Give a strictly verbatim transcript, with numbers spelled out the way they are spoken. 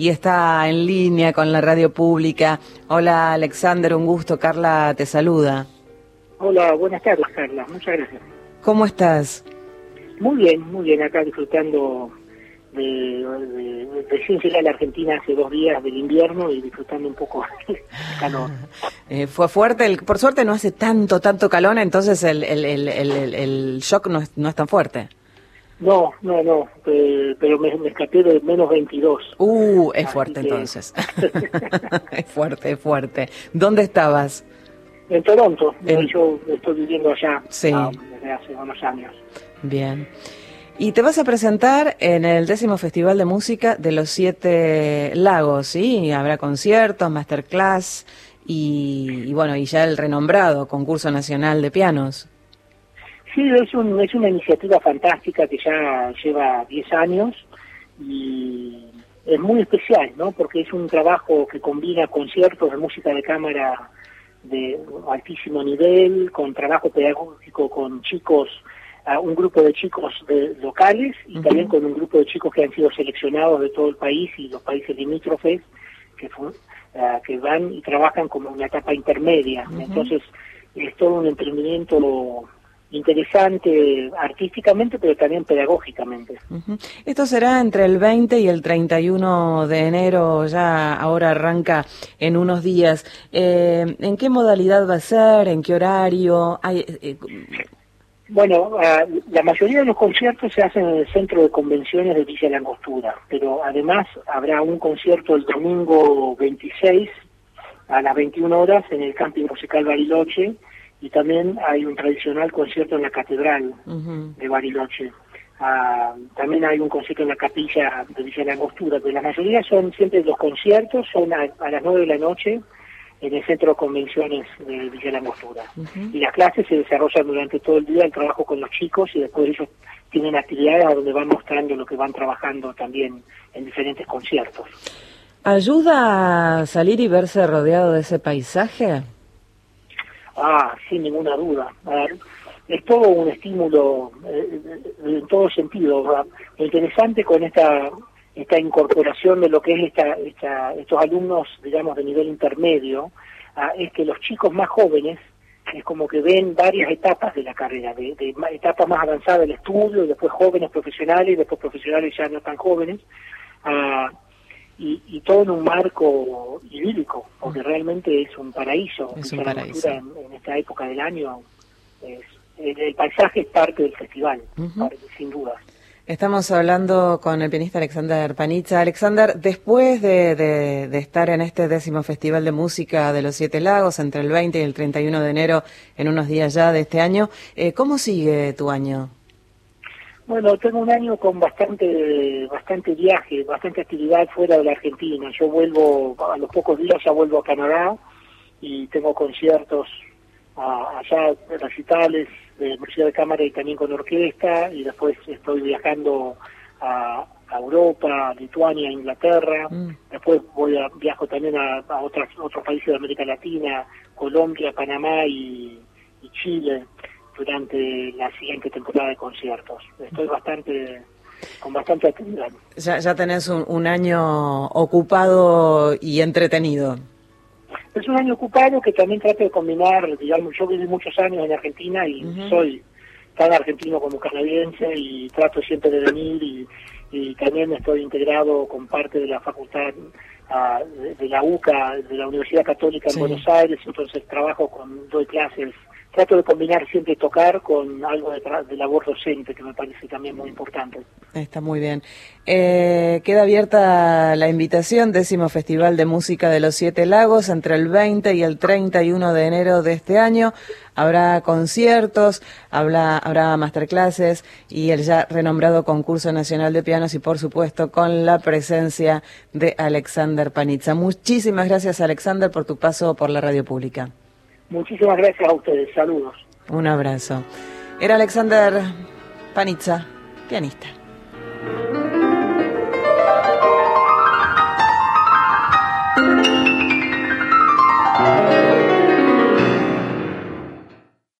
y está en línea con la radio pública. Hola Alexander, un gusto. Carla te saluda. Hola, buenas tardes Carla, muchas gracias. ¿Cómo estás? Muy bien, muy bien, acá disfrutando de, de, de recién llegué a la Argentina hace dos días del invierno y disfrutando un poco del calor. Eh, fue fuerte, el, por suerte no hace tanto, tanto calor, entonces el, el, el, el, el shock no es, no es tan fuerte. No, no, no, eh, pero me, me escapé de menos veintidós. Uh, es Así fuerte que... entonces. Es fuerte, es fuerte. ¿Dónde estabas? En Toronto, En... yo estoy viviendo allá sí. ah, desde hace unos años. Bien. Y te vas a presentar en el décimo Festival de Música de los Siete Lagos, ¿sí? Habrá conciertos, masterclass y, y bueno, y ya el renombrado Concurso Nacional de Pianos. Sí, es, un, es una iniciativa fantástica que ya lleva diez años y es muy especial, ¿no? Porque es un trabajo que combina conciertos de música de cámara de altísimo nivel, con trabajo pedagógico con chicos, uh, un grupo de chicos de, locales y uh-huh. también con un grupo de chicos que han sido seleccionados de todo el país y los países limítrofes que, uh, que van y trabajan como una etapa intermedia. Uh-huh. Entonces es todo un emprendimiento interesante artísticamente, pero también pedagógicamente. Uh-huh. Esto será entre el veinte y el treinta y uno de enero, ya ahora arranca en unos días. Eh, ¿En qué modalidad va a ser? ¿En qué horario? Hay, eh... Bueno, uh, la mayoría de los conciertos se hacen en el Centro de Convenciones de Villa La Angostura, pero además habrá un concierto el domingo veintiséis a las veintiuna horas en el Camping Musical Bariloche, y también hay un tradicional concierto en la Catedral uh-huh. de Bariloche. Uh, también hay un concierto en la Capilla de Villa La Angostura, pero la mayoría son siempre los conciertos, son a, a las nueve de la noche en el Centro de Convenciones de Villa La Angostura. Uh-huh. Y las clases se desarrollan durante todo el día, el trabajo con los chicos, y después ellos tienen actividades a donde van mostrando lo que van trabajando también en diferentes conciertos. ¿Ayuda a salir y verse rodeado de ese paisaje? Ah, sin ninguna duda. Uh, es todo un estímulo eh, en todo sentido. Uh, lo interesante con esta esta incorporación de lo que es esta, esta estos alumnos, digamos, de nivel intermedio, uh, es que los chicos más jóvenes es como que ven varias etapas de la carrera, de, de etapas más avanzadas del estudio, y después jóvenes profesionales, y después profesionales ya no tan jóvenes, uh, Y, y todo en un marco idílico, porque realmente es un paraíso. Es un paraíso. En, en esta época del año, es, el, el paisaje es parte del festival, uh-huh. parte, sin duda. Estamos hablando con el pianista Alexander Panizza. Alexander, después de, de, de estar en este décimo Festival de Música de los Siete Lagos, entre el veinte y el treinta y uno de enero, en unos días ya de este año, eh, ¿cómo sigue tu año? Bueno, tengo un año con bastante bastante viaje, bastante actividad fuera de la Argentina. Yo vuelvo, a los pocos días ya vuelvo a Canadá y tengo conciertos a, allá, recitales de música de cámara y también con orquesta, y después estoy viajando a, a Europa, a Lituania, a Inglaterra. Mm. Después voy a, viajo también a, a otras, otros países de América Latina, Colombia, Panamá y, y Chile, durante la siguiente temporada de conciertos. Estoy bastante con bastante actividad. Ya, ya tenés un, un año ocupado y entretenido. Es un año ocupado que también trato de combinar, digamos, yo viví muchos años en Argentina y uh-huh. soy tan argentino como canadiense y trato siempre de venir y, y también estoy integrado con parte de la facultad uh, de, de la U C A, de la Universidad Católica en sí. Buenos Aires, entonces trabajo con, doy clases. Trato de combinar siempre tocar con algo de, de labor docente, que me parece también muy importante. Está muy bien. Eh, queda abierta la invitación, décimo Festival de Música de los Siete Lagos, entre el veinte y el treinta y uno de enero de este año. Habrá conciertos, habrá, habrá masterclasses y el ya renombrado Concurso Nacional de Pianos y, por supuesto, con la presencia de Alexander Panizza. Muchísimas gracias, Alexander, por tu paso por la radio pública. Muchísimas gracias a ustedes. Saludos. Un abrazo. Era Alexander Panizza, pianista.